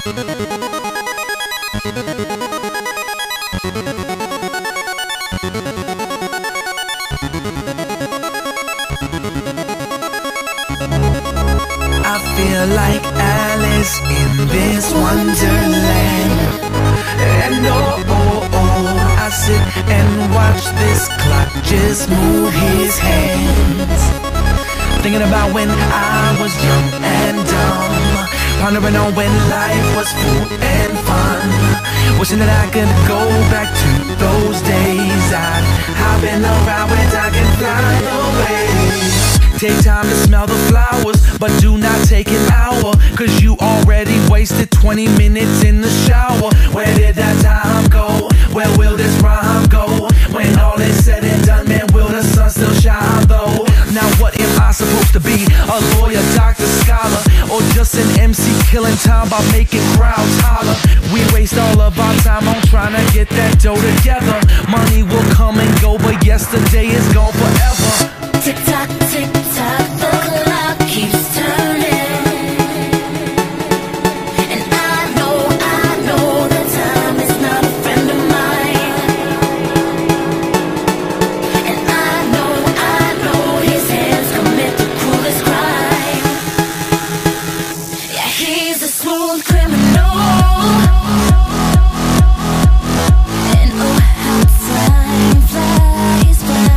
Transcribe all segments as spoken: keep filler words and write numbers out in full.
I feel like Alice in this wonderland. And oh, oh, oh, I sit and watch this clock just move his hands. Thinking about when I was young and dumb, pondering on when life was full and fun, wishing that I could go back to those days. I'd hop in a ride where I can fly away. Take time to smell the flowers, but do not take an hour, cause you already wasted twenty minutes in the shower. Where did that time go? Where will this rhyme go? When all is said and done, man, will the sun still shine though? Now what am I supposed to be? A lawyer, doctor, scholar, or just an M C killing time by making crowds holler? We waste all of our time on trying to get that dough together. Money will come and go, but yesterday is gone forever. Tick tock, tick tock, the clock keeps turning, and I know, I know that time is not a friend of mine, and I know, I know his hands commit the cruelest crime. Yeah, he's a smooth criminal, and oh how time flies by.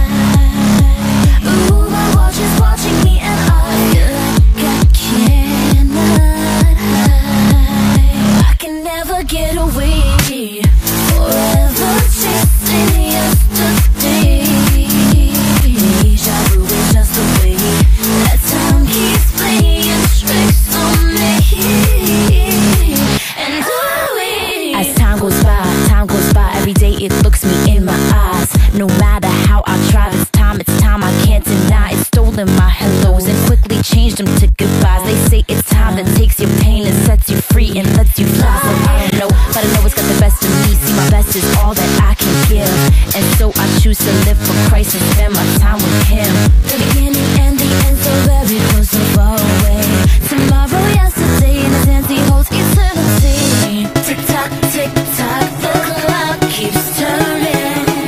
Watching me and I feel like I cannot hide. I can never get away, forever chasing yesterday. Deja vu is just the way that time keeps playing tricks on me. And ooh, as time goes by, time goes by, every day it looks me in my eyes. No matter how I try, this time, it's time I can't deny. It's stolen my hellos and quickly changed them to goodbyes. They say it's time that takes your pain and sets you free and lets you fly. So I don't know, but I know it's got the best of me. See, my best is all that I can give, and so I choose to live for Christ and spend my time with Him. The beginning and the end, so very close, so far away. Tomorrow, yesterday, in His hands He holds eternity. Tick tock, tick tock, the clock keeps turning.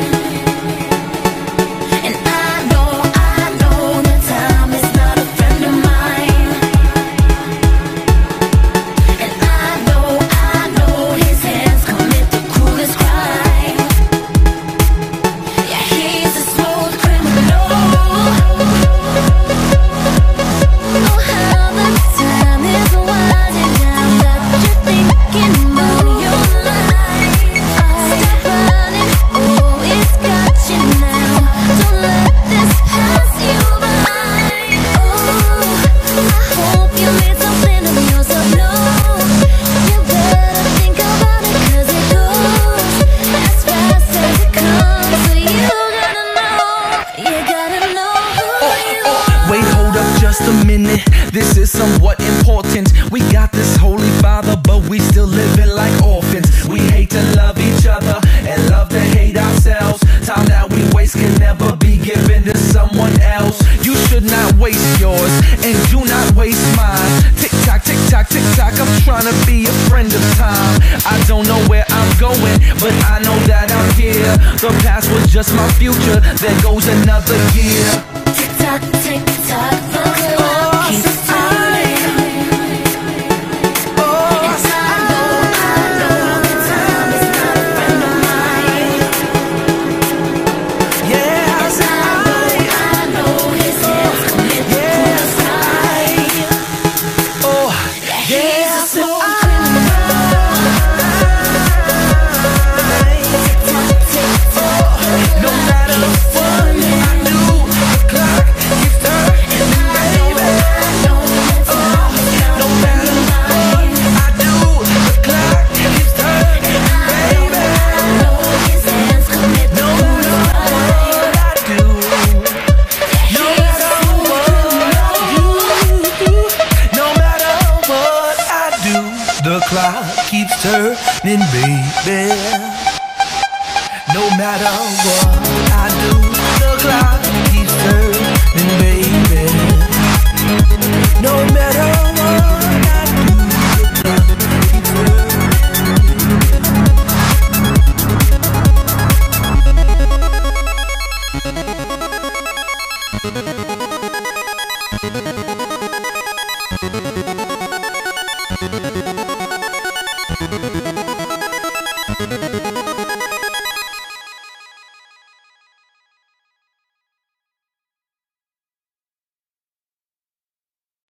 This is somewhat important. We got this Holy Father, but we still living like orphans. We hate to love each other and love to hate ourselves. Time that we waste can never be given to someone else. You should not waste yours, and do not waste mine. Tick tock, tick tock, tick tock, I'm trying to be a friend of time. I don't know where I'm going, but I know that I'm here. The past was just my future, there goes another year. Tick tock, tick tock, the clock keeps turning. The clock keeps turning, baby. No matter what I do, the clock keeps turning, baby. No